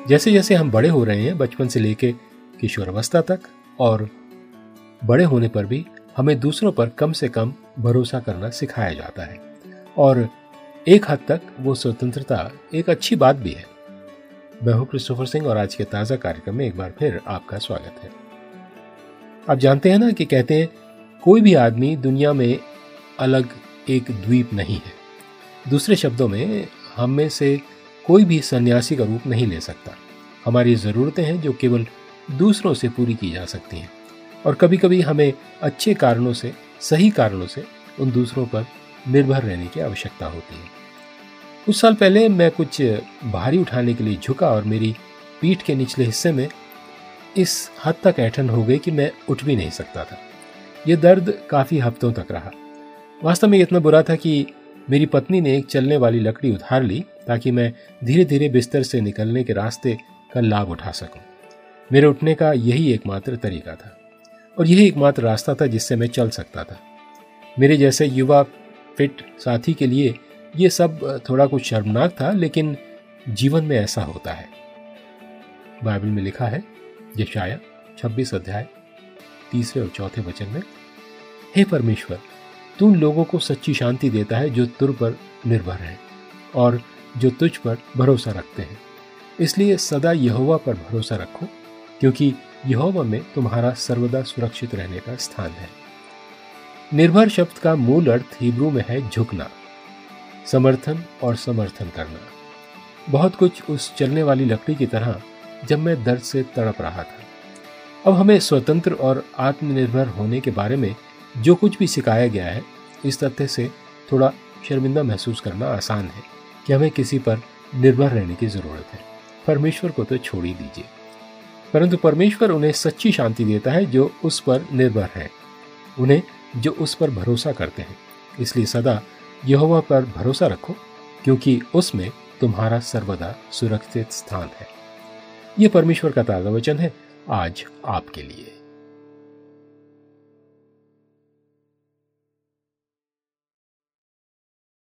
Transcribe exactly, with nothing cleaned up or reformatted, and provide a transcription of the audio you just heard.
जैसे जैसे हम बड़े हो रहे हैं, बचपन से लेके किशोरावस्था तक, और बड़े होने पर भी हमें दूसरों पर कम से कम भरोसा करना सिखाया जाता है, और एक हद तक वो स्वतंत्रता एक अच्छी बात भी है। मैं हूं क्रिस्टोफर सिंह और आज के ताज़ा कार्यक्रम में एक बार फिर आपका स्वागत है। आप जानते हैं ना कि कहते हैं कोई भी आदमी दुनिया में अलग एक द्वीप नहीं है। दूसरे शब्दों में, हम में से कोई भी सन्यासी का रूप नहीं ले सकता। हमारी ज़रूरतें हैं जो केवल दूसरों से पूरी की जा सकती हैं, और कभी कभी हमें अच्छे कारणों से, सही कारणों से उन दूसरों पर निर्भर रहने की आवश्यकता होती है। कुछ साल पहले मैं कुछ भारी उठाने के लिए झुका और मेरी पीठ के निचले हिस्से में इस हद तक ऐंठन हो गई कि मैं उठ भी नहीं सकता था। यह दर्द काफ़ी हफ्तों तक रहा। वास्तव में इतना बुरा था कि मेरी पत्नी ने एक चलने वाली लकड़ी उधार ली ताकि मैं धीरे धीरे बिस्तर से निकलने के रास्ते का लाभ उठा सकूं। मेरे उठने का यही एकमात्र तरीका था, और यही एकमात्र रास्ता था जिससे मैं चल सकता था। मेरे जैसे युवा फिट साथी के लिए ये सब थोड़ा कुछ शर्मनाक था, लेकिन जीवन में ऐसा होता है। बाइबल में लिखा है, यशाया छब्बीस अध्याय तीसरे और चौथे वचन में, हे परमेश्वर, तू उन लोगों को सच्ची शांति देता है जो तुझ पर निर्भर हैं और जो तुझ पर भरोसा रखते हैं। इसलिए सदा यहोवा पर भरोसा रखो, क्योंकि यहोवा में तुम्हारा सर्वदा सुरक्षित रहने का स्थान है। निर्भर शब्द का मूल अर्थ हिब्रू में है झुकना, समर्थन और समर्थन करना। बहुत कुछ उस चलने वाली लकड़ी की तरह जब मैं दर्द से तड़प रहा था। अब हमें स्वतंत्र और आत्मनिर्भर होने के बारे में जो कुछ भी सिखाया गया है, इस तथ्य से थोड़ा शर्मिंदा महसूस करना आसान है कि हमें किसी पर निर्भर रहने की जरूरत है। परमेश्वर को तो छोड़ ही दीजिए। परंतु परमेश्वर उन्हें सच्ची शांति देता है जो उस पर निर्भर है, उन्हें जो उस पर भरोसा करते हैं। इसलिए सदा यहोवा पर भरोसा रखो, क्योंकि उसमें तुम्हारा सर्वदा सुरक्षित स्थान है। यह परमेश्वर का ताज़ा वचन है आज आपके लिए।